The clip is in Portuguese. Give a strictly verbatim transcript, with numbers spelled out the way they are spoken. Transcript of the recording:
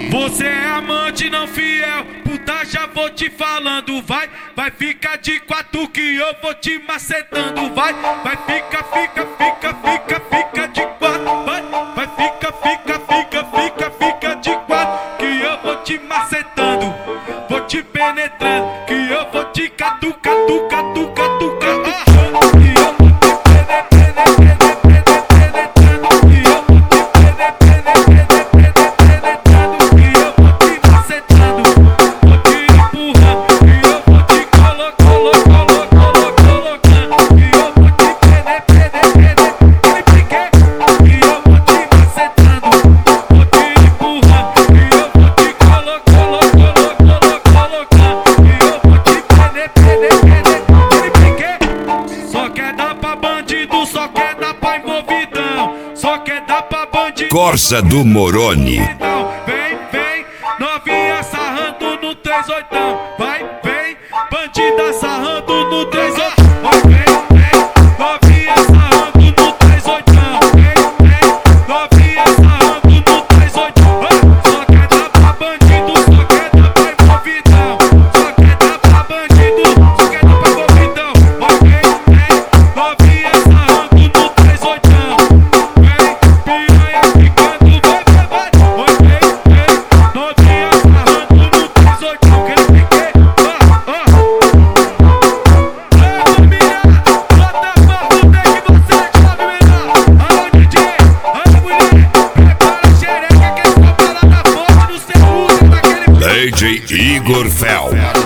Você é amante não fiel, puta, já vou te falando. Vai, vai ficar de quatro que eu vou te macetando. Vai, vai fica, fica, fica, fica, fica de quatro. Vai, vai fica, fica, fica, fica, fica de quatro que eu vou te macetando. Vou te penetrando, que eu vou te catu, catu, catu, catu, catu. Só quer dar pra envolvidão, só quer dar pra bandido. Corsa do Moroni. Vem, vem, novinha sarrando no três oitão. Vai, vem, bandida sarrando no três oitão. Vai, vem, vem, novinha sarrando no três oitão. Vem, vem, novinha sarrando no três oitão. Só quer dar pra bandido, só quer dar pra envolvidão. Só quer dar pra bandido, só quer dar pra envolvidão. Vai, vem, vem, novinha sarrando. D J Igor Fel.